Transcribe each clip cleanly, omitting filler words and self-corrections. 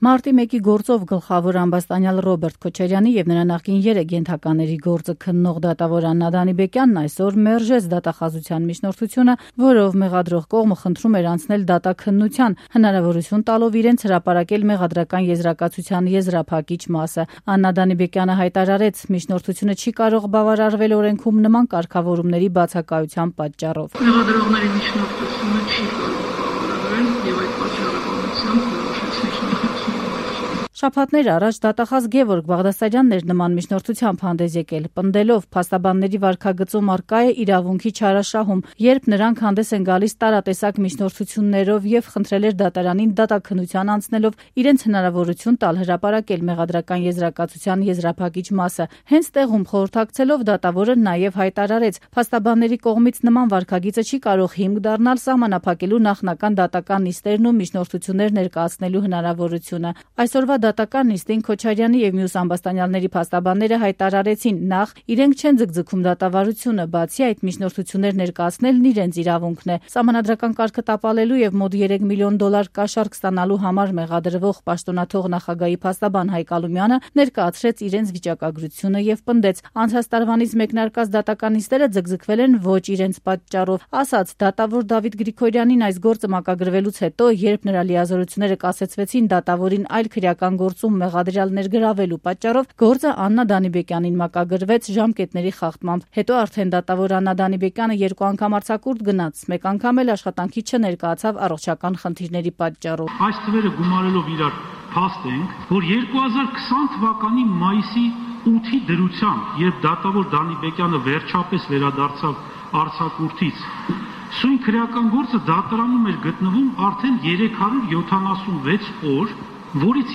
Մարտի 1-ի գործով գլխավոր ամբաստանյալ Ռոբերտ Քոչարյանի եւ նրա նախկին 3 ենթակաների գործը քննող դատավոր Աննա Դանիբեկյանն այսօր մերժեց դատախազության միջնորդությունը, որով մեղադրող կողմը խնդրում էր անցնել դատաքննության, հնարավորություն տալով իրենց հրապարակել մեղադրական եզրակացության եզրափակիչ մասը։ Աննա Դանիբեկյանը հայտարարեց, միջնորդությունը չի կարող բավարարվել օրենքում նման կարգավորումների բացակայության պատճառով։ Մեղադրողների միջնորդությունը չի կարող բավարարվել եւ այդ պատճառաբանությամբ Շաբաթներ առաջ դատախազ Գևորգ Բաղդասարյանն էր նման միջնորդությամբ հանդես եկել, պնդելով փաստաբանների վարքագծում առկա է իրավունքի չարաշահում, երբ նրանք հանդես են գալիս տարատեսակ միջնորդություններով եւ խնդրել էր դատարանին դատաքննության անցնելով իրենց հնարավորություն տալ հրապարակել մեղադրական եզրակացության եզրափակիչ մասը։ Հենց տեղում խորհրդակցելով դատավորը նաեւ հայտարարեց, փաստաբանների կողմից նման վարքագիծը չի կարող հիմք դառնալ սահմանափակելու նախնական դատական նիստերն ու միջնորդություններ ներկայացնելու հնարավորությունը։ Այսօրվա դատական նիստին Քոչարյանի եւ մյուս ամբաստանյալների փաստաբանները հայտարարեցին, նախ իրենք չեն ձգձգում դատավարությունը, բացի այդ միջնորդություններ ներկայացնելն իրենց իրավունքն է։ Սահմանադրական կարգը տապալելու եւ մոտ $3 միլիոն կաշառք ստանալու համար մեղադրվող պաշտոնաթող նախագահի փաստաբան Հայկ Ալումյանը ներկայացրեց իրենց վիճակագրությունը եւ պնդեց, անցած տարվանից մեկնարկած դատական նիստերը ձգձգվել են ոչ իրենց պատճառով, ասաց դատավոր Դավիթ Գրիգորյանին այս գործը մակագրվելուց հետո, երբ նրա լիազորությունները կասեցվեցին դատավորին այլ քրեական գործում մեղադրյալ ներգրավելու պատճառով, գործը Աննա Դանիբեկյանին մակագրվեց ժամկետների խախտմամբ։ Հետո արդեն դատավոր Աննա Դանիբեկյանը 2 անգամ արձակուրդ գնաց, մեկ անգամ էլ աշխատանքի չներկայացավ առողջական խնդիրների պատճառով։ Այս թվերը գումարելով իրար փաստ ենք, որ 2020 թվականի մայիսի 8-ի դրությամբ, երբ դատավոր Դանիբեկյանը վերջապես վերադարձավ արձակուրդից, սույն քրեական գործը դատարանում էր գտնվում արդեն 376 օր, որից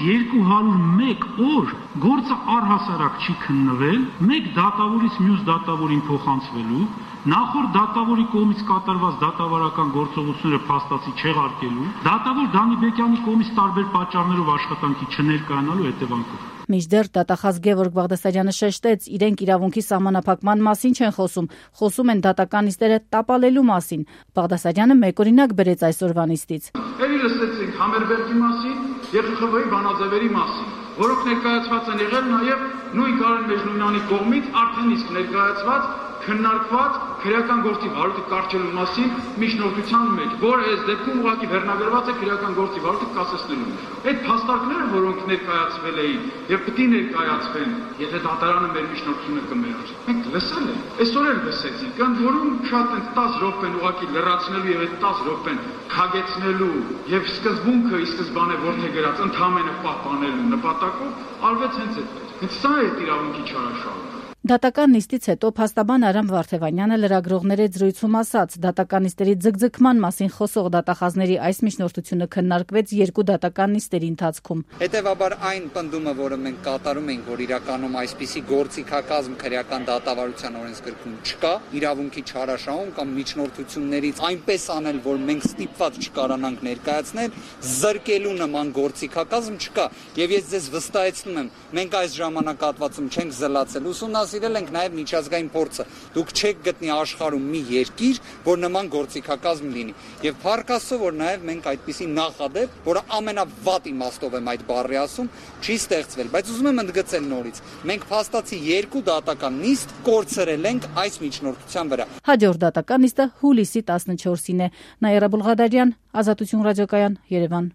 201 օր գործը առհասարակ չի քննվել, մեկ դատավորից մյուս դատավորին փոխանցվելու, նախորդ դատավորի կողմից կատարված դատավարական գործողությունները փաստացի չեղարկելու, դատավոր Դանիբեկյանի կողմից տարբեր պատճառներով աշխատանքի չներկայանալու հետևանքով։ Մինչդեռ դատախազ Գևորգ Բաղդասարյանը շեշտեց, իրենք իրավունքի սահմանափակման մասին չեն խոսում են դատական նիստերը տապալելու մասին։ Բաղդասարյանը մեկ օրինակ բերեց այսօրվա նիստից։ Էլի լսեցինք Համերբերգի մասին եւ ԽԽՎ-ի բանաձևերի մասին, որոնք ներկայացված են եղել նաեւ նույն Կարեն Մեջնունյանի կողմից արդեն իսկ ներկայացված քննարկված քրեական գործի վարույթը կարճելու մասին միջնորդության մեջ, որը այս դեպքում ուղղակի վերնագրված է քրեական գործի վարույթը կասեցնելու։ Այդ փաստարկները, որոնք ներկայացվել էին եւ պետք է ներկայացվեն, եթե դատարանը մեր միջնորդությունը կմերժի։ Մենք լսել ենք, այսօր էլ լսեցինք, ընդ որում շատ են 10 րոպեն ուղղակի լրացնելու եւ այդ 10 րոպեն քագեցնելու եւ սկզբունքը ի սկզբանե որդեգրած ընդհանրապես պահպանելու նպատակով արվեց հենց այդպես։ Հենց սա է իրավունքի չարաշահումը։ Դատական նիստից հետո փաստաբան Արամ Վարդևանյանը լրագրողների զրույցում ասաց, դատական նիստերի ձգձգման մասին խոսող դատախազների այս միջնորդությունը քննարկվեց 2 դատական նիստերի ընթացքում։ Հետևաբար այն պնդումը, որը մենք կատարում ենք, որ իրականում այսպիսի գործիքակազմ քրեական դատավարության օրենսգրքում չկա, իրավունքի չարաշահում կամ միջնորդություններից այնպես անել, որ մենք ստիպված չկարանանք ներկայացնել, զրկելու նման գործիքակազմ չկա։ Եվ ես ձեզ վստահեցնում եմ, մենք այս ժամանակահատվածում չենք զլացել ուսումնասիրել ենք նաև միջազգային փորձը։ Դուք չեք գտնի աշխարհում մի երկիր, որ նման գործիքակազմ լինի։ Եվ փառք Աստծո, որ նաև մենք այդպիսի նախադեպ, որը ամենավատ իմաստով եմ այդ բառի ասում, չի ստեղծվել, բայց ուզում եմ ընդգծել նորից։ Մենք փաստացի 2 դատական նիստ կորցրել ենք այս միջնորդության վրա։ Հաջորդ դատական նիստը հուլիսի 14-ին է։ Նաիրա Բուլղադարյան, Ազատություն ռադիոկայան, Երևան։